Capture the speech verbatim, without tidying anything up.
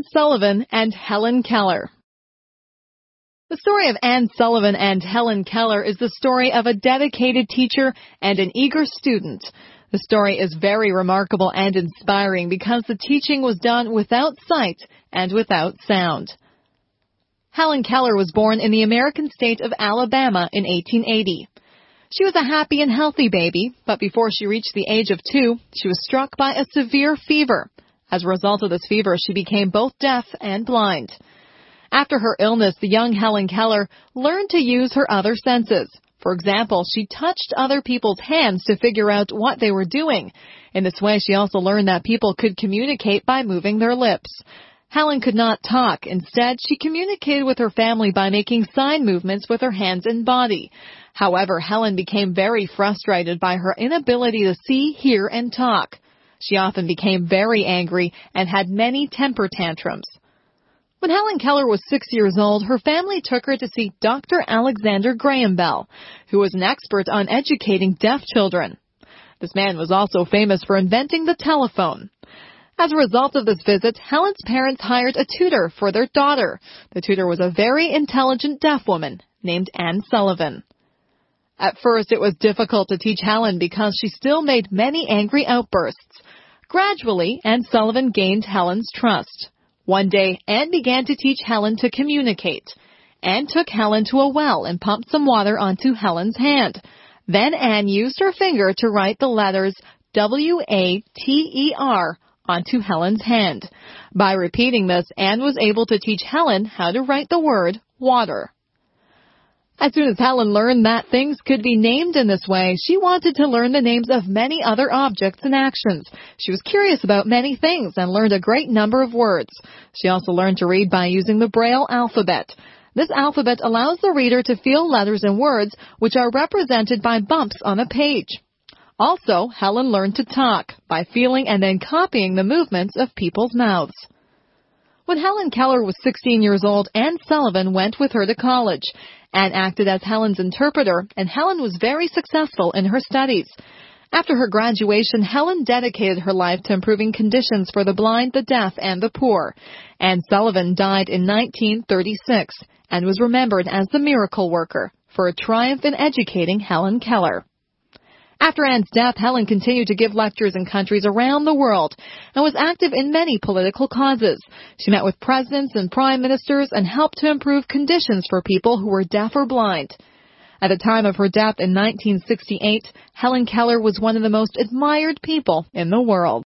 Anne Sullivan and Helen Keller. The story of Anne Sullivan and Helen Keller is the story of a dedicated teacher and an eager student. The story is very remarkable and inspiring because the teaching was done without sight and without sound. Helen Keller was born in the American state of Alabama in eighteen eighty. She was a happy and healthy baby, but before she reached the age of two, she was struck by a severe fever. As a result of this fever, she became both deaf and blind. After her illness, the young Helen Keller learned to use her other senses. For example, she touched other people's hands to figure out what they were doing. In this way, she also learned that people could communicate by moving their lips. Helen could not talk. Instead, she communicated with her family by making sign movements with her hands and body. However, Helen became very frustrated by her inability to see, hear, and talk. She often became very angry and had many temper tantrums. When Helen Keller was six years old, her family took her to see Doctor Alexander Graham Bell, who was an expert on educating deaf children. This man was also famous for inventing the telephone. As a result of this visit, Helen's parents hired a tutor for their daughter. The tutor was a very intelligent deaf woman named Anne Sullivan. At first, it was difficult to teach Helen because she still made many angry outbursts. Gradually, Anne Sullivan gained Helen's trust. One day, Anne began to teach Helen to communicate. Anne took Helen to a well and pumped some water onto Helen's hand. Then Anne used her finger to write the letters W A T E R onto Helen's hand. By repeating this, Anne was able to teach Helen how to write the word water. As soon as Helen learned that things could be named in this way, she wanted to learn the names of many other objects and actions. She was curious about many things and learned a great number of words. She also learned to read by using the Braille alphabet. This alphabet allows the reader to feel letters and words which are represented by bumps on a page. Also, Helen learned to talk by feeling and then copying the movements of people's mouths. When Helen Keller was sixteen years old, Anne Sullivan went with her to college. Anne acted as Helen's interpreter, and Helen was very successful in her studies. After her graduation, Helen dedicated her life to improving conditions for the blind, the deaf, and the poor. Anne Sullivan died in nineteen thirty-six and was remembered as the miracle worker for a triumph in educating Helen Keller. After Anne's death, Helen continued to give lectures in countries around the world and was active in many political causes. She met with presidents and prime ministers and helped to improve conditions for people who were deaf or blind. At the time of her death in nineteen sixty-eight, Helen Keller was one of the most admired people in the world.